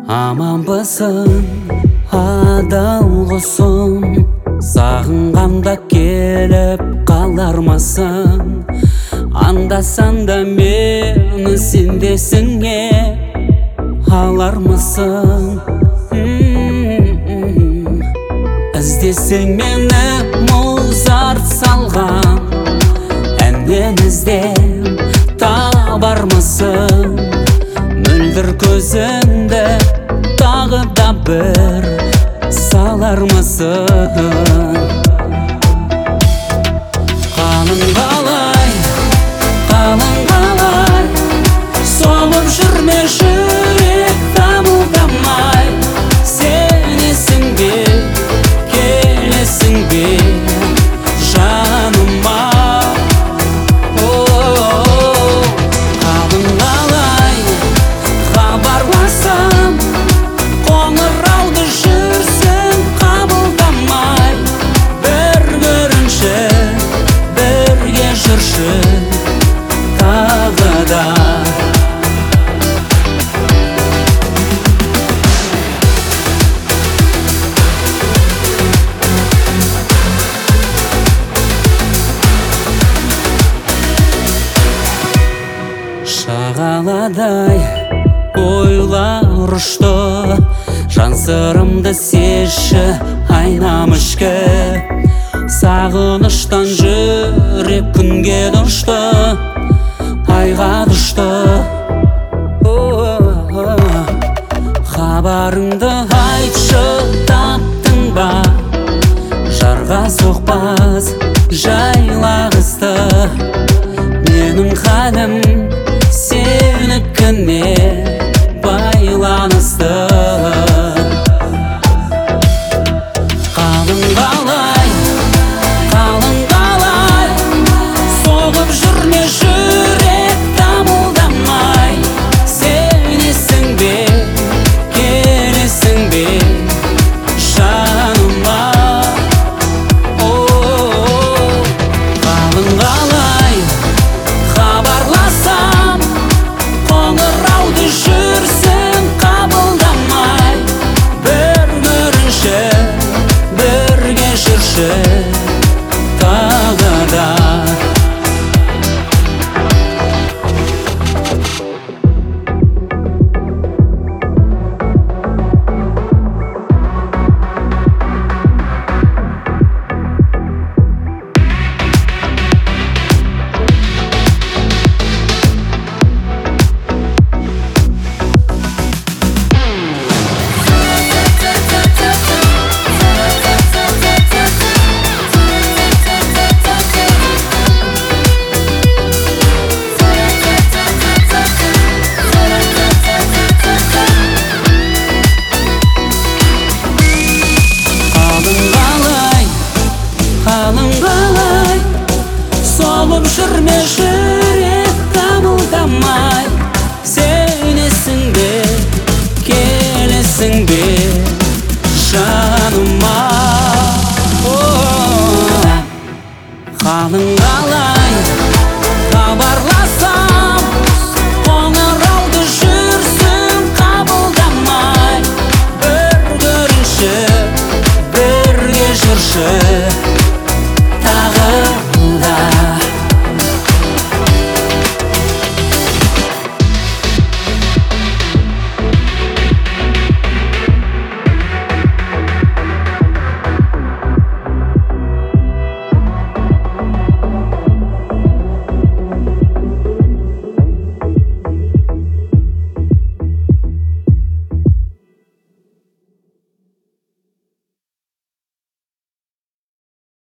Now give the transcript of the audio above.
Аманбысың адал құсым, сағынғанда келіп қалармысың? Анда-санда мені сендесіңе алармысың? Іздесең мені мұзарт салған әннен іздем табармысың? Мөлдір көзіңді тағы да бір салармысың? Қалың қалай, соғып жүрме жүрек дамылдамай. Сенесің бе, келесің бе жаныма? Қалың қалай, хабарласам қоңырауды жүрсің қабылдамай. Bir көрінші, бірге жүрші тағы да. Шағаладай ойлар ұшты, жан сырымды сезші айнам ішкі. Сағыныштан жүрек күнге дұшты, айға дұшты.